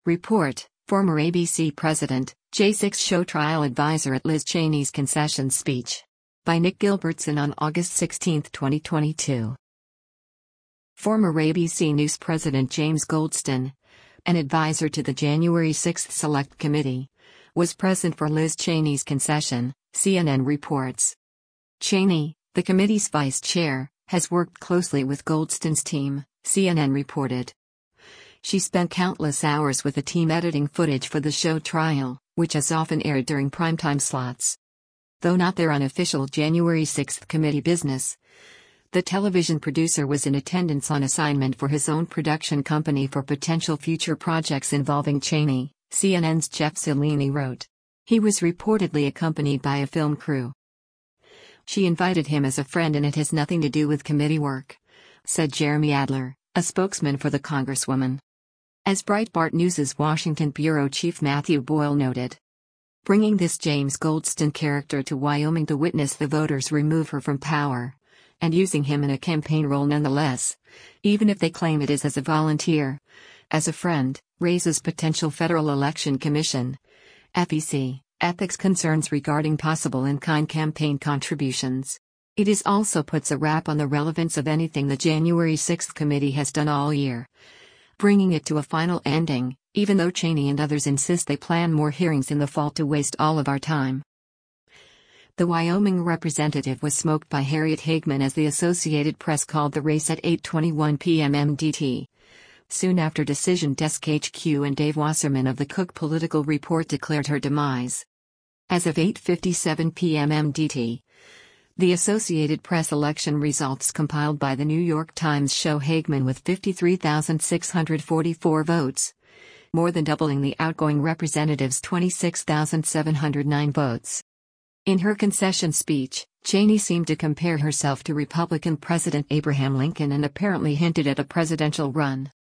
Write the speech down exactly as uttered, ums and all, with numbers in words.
Report, former A B C president, J six show trial advisor at Liz Cheney's concession speech. By Nick Gilbertson on August sixteenth, twenty twenty-two. Former A B C News president James Goldston, an advisor to the January sixth Select Committee, was present for Liz Cheney's concession, C N N reports. Cheney, the committee's vice chair, has worked closely with Goldston's team, C N N reported. She spent countless hours with the team editing footage for the show trial, which has often aired during primetime slots. Though not their unofficial January sixth committee business, the television producer was in attendance on assignment for his own production company for potential future projects involving Cheney, C N N's Jeff Cellini wrote. He was reportedly accompanied by a film crew. She invited him as a friend and it has nothing to do with committee work, said Jeremy Adler, a spokesman for the Congresswoman. As Breitbart News' Washington bureau chief Matthew Boyle noted, bringing this James Goldston character to Wyoming to witness the voters remove her from power, and using him in a campaign role nonetheless, even if they claim it is as a volunteer, as a friend, raises potential Federal Election Commission, F E C, ethics concerns regarding possible in-kind campaign contributions. It is also puts a wrap on the relevance of anything the January sixth committee has done all year, bringing it to a final ending, even though Cheney and others insist they plan more hearings in the fall to waste all of our time. The Wyoming representative was smoked by Harriet Hageman as the Associated Press called the race at eight twenty-one p m M D T. Soon after Decision Desk H Q and Dave Wasserman of the Cook Political Report declared her demise. As of eight fifty-seven p m M D T, the Associated Press election results compiled by the New York Times show Hageman with fifty-three thousand six hundred forty-four votes, more than doubling the outgoing representative's twenty-six thousand seven hundred nine votes. In her concession speech, Cheney seemed to compare herself to Republican President Abraham Lincoln and apparently hinted at a presidential run.